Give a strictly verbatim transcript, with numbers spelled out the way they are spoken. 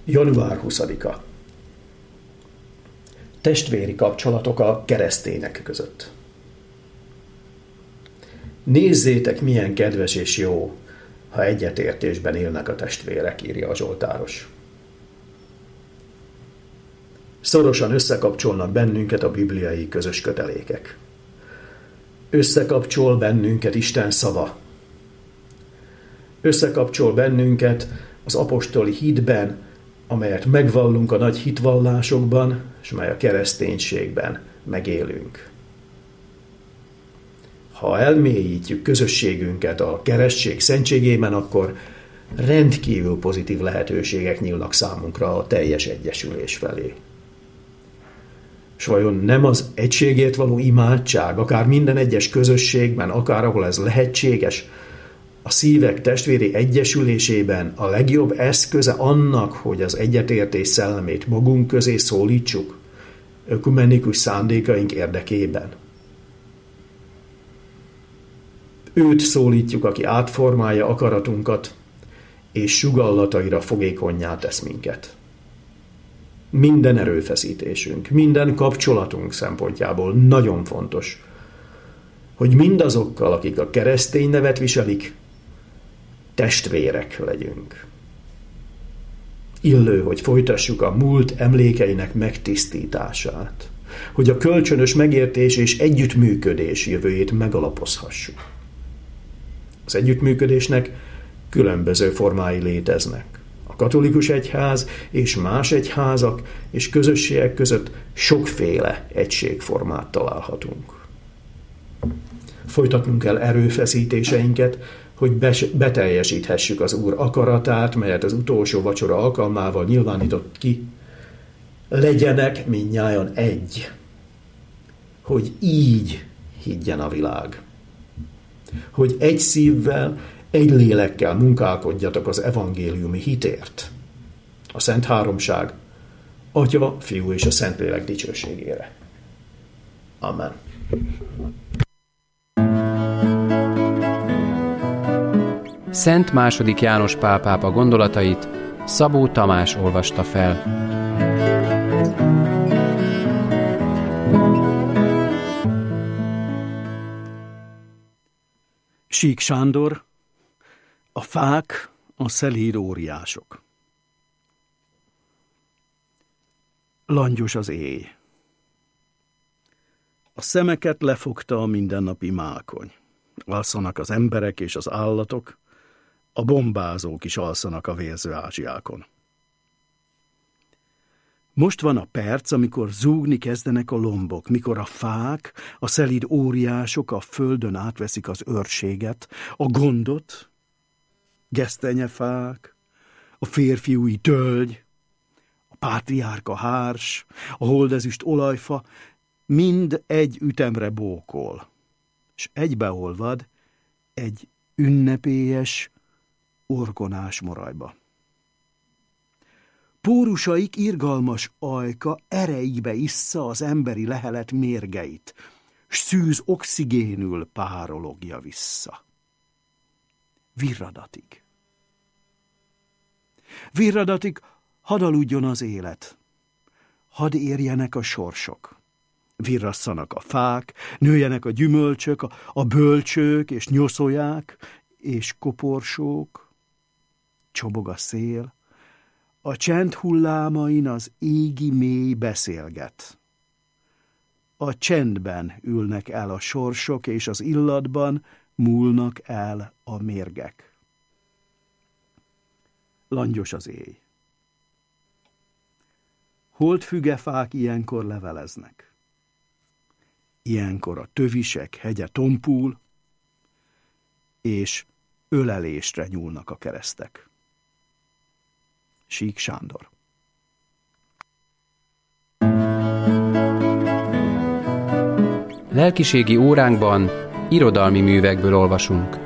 január huszadika. Testvéri kapcsolatok a keresztények között. Nézzétek, milyen kedves és jó, ha egyetértésben élnek a testvérek, írja a zsoltáros. Szorosan összekapcsolnak bennünket a bibliai közös kötelékek. Összekapcsol bennünket Isten szava. Összekapcsol bennünket az apostoli hitben, amelyet megvallunk a nagy hitvallásokban, és mely a kereszténységben megélünk. Ha elmélyítjük közösségünket a keresztség szentségében, akkor rendkívül pozitív lehetőségek nyílnak számunkra a teljes egyesülés felé. És vajon nem az egységért való imádság, akár minden egyes közösségben, akár ahol ez lehetséges, a szívek testvéri egyesülésében a legjobb eszköze annak, hogy az egyetértés szellemét magunk közé szólítsuk, ökumenikus szándékaink érdekében? Őt szólítjuk, aki átformálja akaratunkat, és sugallataira fogékonnyá tesz minket. Minden erőfeszítésünk, minden kapcsolatunk szempontjából nagyon fontos, hogy mindazokkal, akik a keresztény nevet viselik, testvérek legyünk. Illő, hogy folytassuk a múlt emlékeinek megtisztítását, hogy a kölcsönös megértés és együttműködés jövőjét megalapozhassuk. Az együttműködésnek különböző formái léteznek. A katolikus egyház és más egyházak és közösségek között sokféle egységformát találhatunk. Folytatnunk kell erőfeszítéseinket, hogy beteljesíthessük az Úr akaratát, melyet az utolsó vacsora alkalmával nyilvánított ki. Legyenek mindnyájan egy, hogy így higgyen a világ. Hogy egy szívvel, egy lélekkel munkálkodjatok az evangéliumi hitért. A Szent Háromság, Atya, Fiú és a Szentlélek dicsőségére. Amen. Szent második János Pál pápa gondolatait Szabó Tamás olvasta fel. Sík Sándor, a fák, a szelíd óriások. Langyos az éj. A szemeket lefogta a mindennapi mákony. Alszanak az emberek és az állatok, a bombázók is alszanak a vérző ázsiákon. Most van a perc, amikor zúgni kezdenek a lombok, mikor a fák, a szelíd óriások a földön átveszik az őrséget, a gondot, gesztenyefák, a férfiúi tölgy, a pátriárka hárs, a holdezüst olajfa, mind egy ütemre bókol, és egybeolvad egy ünnepélyes, orgonás morajba. Pórusaik irgalmas ajka ereikbe issza az emberi lehelet mérgeit, s szűz oxigénül párologja vissza. Virradatig. Virradatig, hadd aludjon az élet, hadd érjenek a sorsok. Virrasszanak a fák, nőjenek a gyümölcsök, a, a bölcsők és nyoszolják, és koporsók, csobog a szél, a csend hullámain az égi mély beszélget. A csendben ülnek el a sorsok, és az illatban múlnak el a mérgek. Langyos az éj. Holdfügefák ilyenkor leveleznek. Ilyenkor a tövisek hegye tompul, és ölelésre nyúlnak a keresztek. Sík Sándor. Lelkiségi óránkban irodalmi művekből olvasunk.